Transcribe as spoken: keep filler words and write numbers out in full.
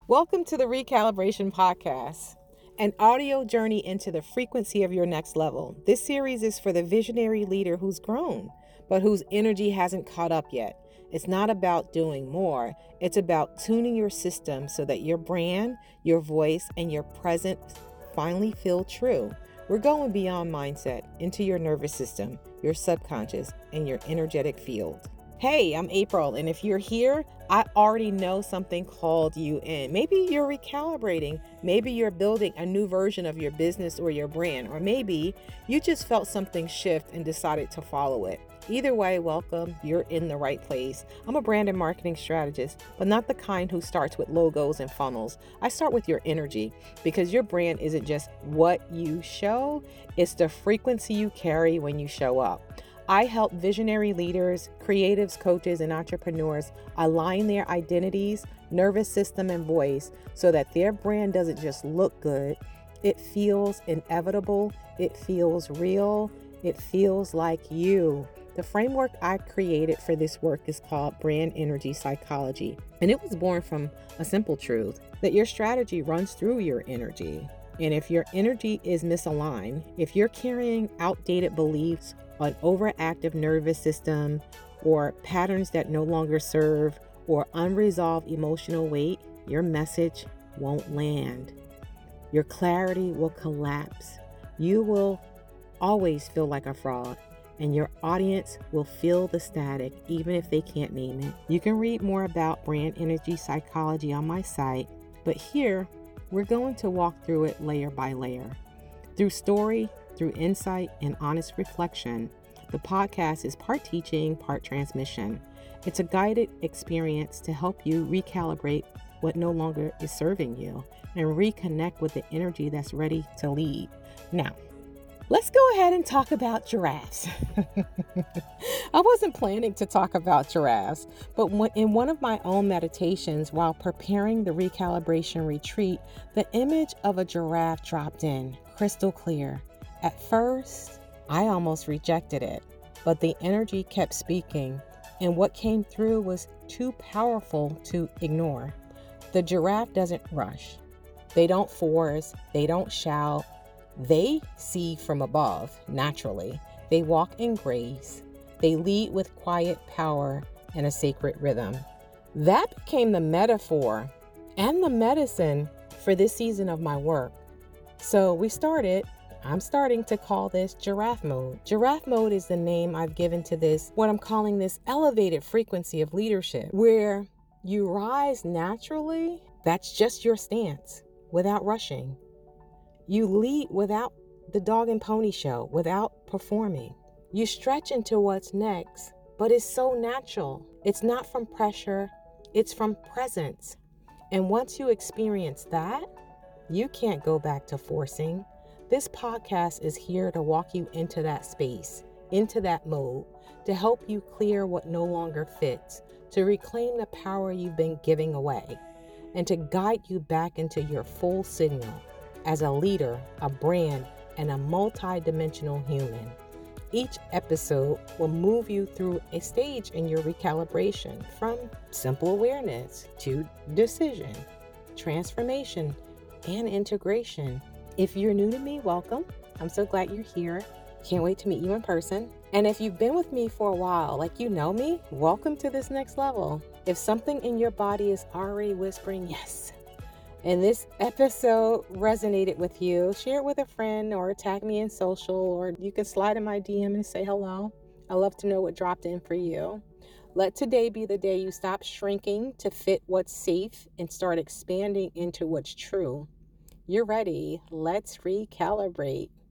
Welcome to the Recalibration Podcast, an audio journey into the frequency of your next level. This series is for the visionary leader who's grown, but whose energy hasn't caught up yet. It's not about doing more, it's about tuning your system so that your brand, your voice, and your presence finally feel true. We're going beyond mindset into your nervous system, your subconscious, and your energetic field. Hey, I'm April, and if you're here, I already know something called you in. Maybe you're recalibrating. Maybe you're building a new version of your business or your brand, or maybe you just felt something shift and decided to follow it. Either way, welcome. You're in the right place. I'm a brand and marketing strategist, but not the kind who starts with logos and funnels. I start with your energy, because your brand isn't just what you show, it's the frequency you carry when you show up. I help visionary leaders, creatives, coaches, and entrepreneurs align their identities, nervous system, and voice so that their brand doesn't just look good. It feels inevitable. It feels real. It feels like you. The framework I created for this work is called Brand Energy Psychology, and it was born from a simple truth that your strategy runs through your energy. And if your energy is misaligned, if you're carrying outdated beliefs, an overactive nervous system, or patterns that no longer serve, or unresolved emotional weight, your message won't land. Your clarity will collapse. You will always feel like a fraud, and your audience will feel the static even if they can't name it. You can read more about brand energy psychology on my site, but here we're going to walk through it layer by layer. Through story, through insight, and honest reflection, the podcast is part teaching, part transmission. It's a guided experience to help you recalibrate what no longer is serving you and reconnect with the energy that's ready to lead. Now, let's go ahead and talk about giraffes. I wasn't planning to talk about giraffes, but in one of my own meditations while preparing the recalibration retreat, the image of a giraffe dropped in, crystal clear. At first, I almost rejected it, but the energy kept speaking, and what came through was too powerful to ignore. The giraffe doesn't rush. They don't force. They don't shout. They see from above, naturally. They walk in grace. They lead with quiet power and a sacred rhythm. That became the metaphor and the medicine for this season of my work. So we started, I'm starting to call this giraffe mode. Giraffe mode is the name I've given to this, what I'm calling this elevated frequency of leadership, where you rise naturally. That's just your stance, without rushing. You lead without the dog and pony show, without performing. You stretch into what's next, but it's so natural. It's not from pressure, it's from presence. And once you experience that, you can't go back to forcing. This podcast is here to walk you into that space, into that mode, to help you clear what no longer fits, to reclaim the power you've been giving away, and to guide you back into your full signal as a leader, a brand, and a multi-dimensional human. Each episode will move you through a stage in your recalibration, from simple awareness to decision, transformation, and integration. If you're new to me, welcome. I'm so glad you're here. Can't wait to meet you in person. And if you've been with me for a while, like you know me, welcome to this next level. If something in your body is already whispering yes, and this episode resonated with you, share it with a friend or tag me in social, or you can slide in my D M and say hello. I love to know what dropped in for you. Let today be the day you stop shrinking to fit what's safe and start expanding into what's true. You're ready. Let's recalibrate.